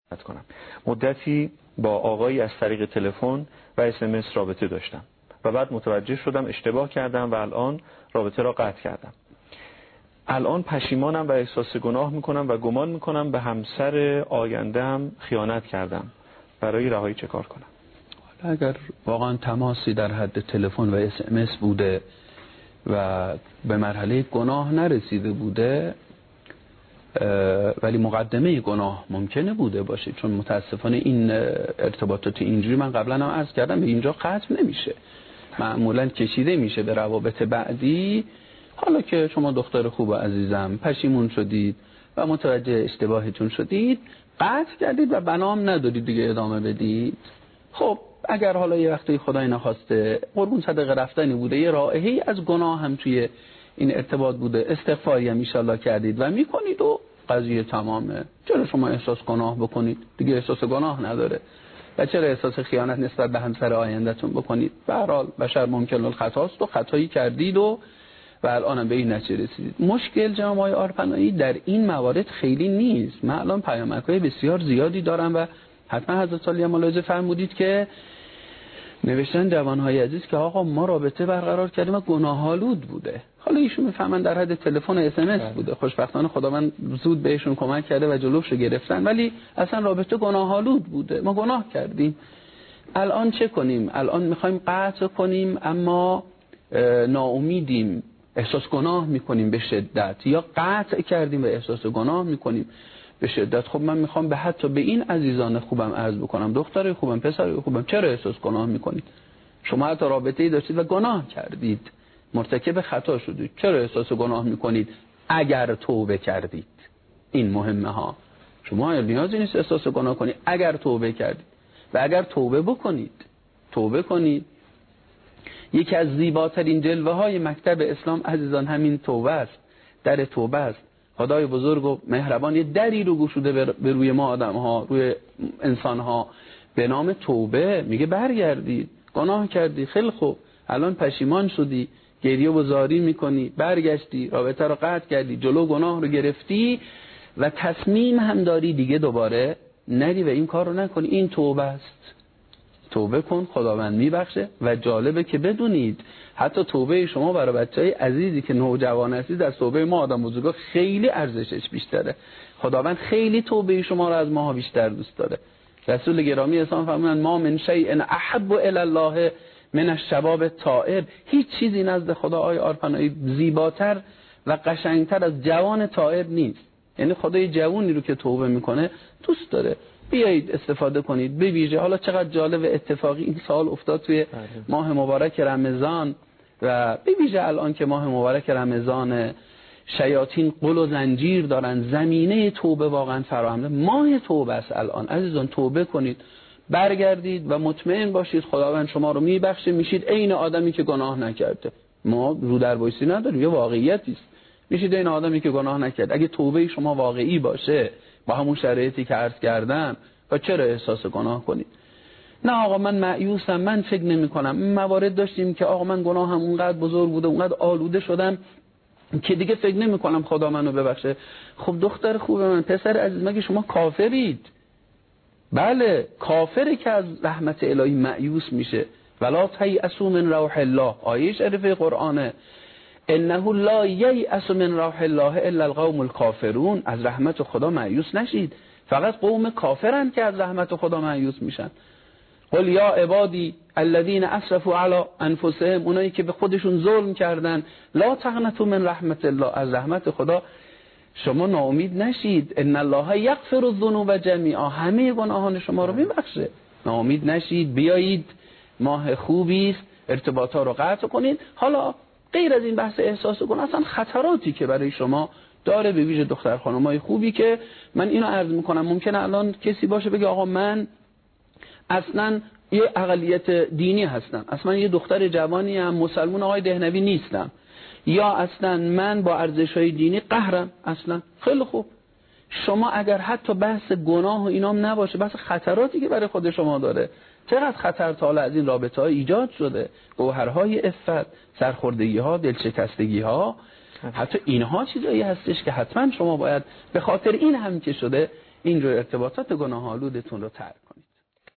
کنم. مدتی با آقایی از طریق تلفن و SMS رابطه داشتم و بعد متوجه شدم اشتباه کردم و الان رابطه را قطع کردم. الان پشیمانم و احساس گناه میکنم و گمان میکنم به همسر آینده‌ام خیانت کردم. برای رهایی چه کار کنم؟ اگر واقعا تماسی در حد تلفن و SMS بوده و به مرحله گناه نرسیده بوده، ولی مقدمه گناه ممکنه بوده باشه، چون متاسفانه این ارتباطات اینجوری من قبلا هم عرض کردم به اینجا ختم نمیشه، معمولا کشیده میشه به روابط بعدی. حالا که شما دختر خوب و عزیزم پشیمون شدید و متوجه اشتباهتون شدید، قطع کردید و بنام ندارید دیگه ادامه بدید. خب اگر حالا یه وقتی خدای نخواسته قربون صدقه رفتنی بوده، یه رائحه‌ای از گناه هم توی این ارتباط بوده، استغفاری هم انشالله کردید و میکنید و قضیه تمامه. چرا شما احساس گناه بکنید؟ دیگه احساس گناه نداره. و چرا احساس خیانت نسبت به همسر آینده‌تون بکنید؟ به هر حال بشر ممکن الخطاست و خطایی کردید و الان به این نتیجه رسیدید. مشکل جناب آقای آرپنایی در این موارد خیلی نیست. من الان پیامک‌های بسیار زیادی دارم و حتما حضرت عالی ملاحظه فرمودید که نوشتن جوانهای عزیز که آقا ما رابطه برقرار کردیم و گناه‌آلود بوده. حالا ایشون میفهمن در حد تلفن و SMS بوده، خوشبختانه خداوند زود بهشون کمک کرده و جلوشو گرفتن، ولی اصلا رابطه گناه‌آلود بوده، ما گناه کردیم. الان چه کنیم؟ الان میخوایم قطع کنیم اما ناامیدیم، احساس گناه میکنیم به شدت، یا قطع کردیم و احساس گناه میکنیم به شدت. خب من میخوام به حتی به این عزیزان خوبم عرض بکنم، دختر خوبم، پسر خوبم، چرا احساس گناه میکنید؟ شما حتی رابطه‌ای داشتید و گناه کردید، مرتکب خطا شدید، چرا احساس گناه میکنید؟ اگر توبه کردید، این مهمه ها. شما نیازی نیست احساس گناه کنید اگر توبه کردید و اگر توبه بکنید. توبه کنید. یکی از زیباترین جلوه های مکتب اسلام عزیزان همین توبه است، در توبه است. خدای بزرگ و مهربان یه دری رو گشوده به روی ما آدم ها، روی انسان ها، به نام توبه. میگه برگردید، گناه کردی، خیلی خوب، الان پشیمان شدی، گریه و زاری میکنی، برگشتی، رابطه رو قطع کردی، جلو گناه رو گرفتی و تصمیم هم داری دیگه دوباره نری و این کار رو نکنی. این توبه است. توبه کن، خداوند میبخشه. و جالبه که بدونید حتی توبه شما برای بچهای عزیزی که نوجوان هستید از توبه ما آدم بزرگا خیلی ارزشش بیشتره. خداوند خیلی توبه شما رو از ماها بیشتر دوست داره. رسول گرامی اسلام فرمودن ما من شیء احب الی الله من الشباب الطاهر. هیچ چیزی نزد خدا آقای آرپنایی زیباتر و قشنگتر از جوان طاهر نیست. یعنی خدای جوانی رو که توبه میکنه دوست داره. بیایید استفاده کنید. به ویژه حالا چقدر جالب اتفاقی این سال افتاد توی ماه مبارک رمضان و به ویژه الان که ماه مبارک رمضان، شیاطین قل و زنجیر دارن، زمینه توبه واقعا فراهمه. ماه توبه است الان. عزیزان توبه کنید، برگردید و مطمئن باشید خداوند شما رو میبخشه، میشید عین آدمی که گناه نکرده. ما رو در وایسی نداریم، یه واقعیتی است. میشید عین آدمی که گناه نکرد. اگه توبه شما واقعی باشه با همون شرایطی که عرض کردم، و چرا احساس گناه کنید؟ نه آقا من مایوسم، من فکر نمی کنم. موارد داشتیم که آقا من گناهم اونقدر بزرگ بوده، اونقدر آلوده شدم که دیگه فکر نمی کنم خدا منو ببخشه. خب دختر خوب من، پسر عزیز، مگه شما کافرید؟ بله کافره که از رحمت الهی مایوس میشه. ولا تیأسوا من روح الله، آیه شریفه قرآنه. انه لا ییأس من روح الله الا القوم الکافرون. از رحمت خدا مایوس نشید، فقط قوم کافرن که از رحمت خدا مایوس میشن. قل یا عبادی الذین اسرفوا علی انفسهم، اونایی که به خودشون ظلم کردن، لا تقنطوا من رحمت الله، از رحمت خدا شما ناامید نشید. ان الله یغفر الذنوب جمیعا، همه گناهان شما رو میبخشه. ناامید نشید، بیایید، ماه خوبی است، ارتباطا رو قطع کنید. حالا غیر از این بحث احساس گناه، اصلا خطراتی که برای شما داره، به ویژه دختر خانمای خوبی که من اینو عرض میکنم، ممکنه الان کسی باشه بگه آقا من اصلا یه اقلیت دینی هستم، اصلا یه دختر جوانی ام، مسلمان آقای دهنوی نیستم، یا اصلا من با ارزش‌های دینی قهرم. اصلا خیلی خوب، شما اگر حتی بحث گناه و اینام نباشه، بحث خطراتی که برای خود شما داره، چقدر خطر تا حالا از این رابطه‌ها ایجاد شده، گوهرهای عفت، سرخوردگی‌ها، دلشکستگی‌ها، حتی اینها چیزایی هستش که حتما شما باید به خاطر این هم که شده اینجور ارتباطات گناه آلودتون رو ترک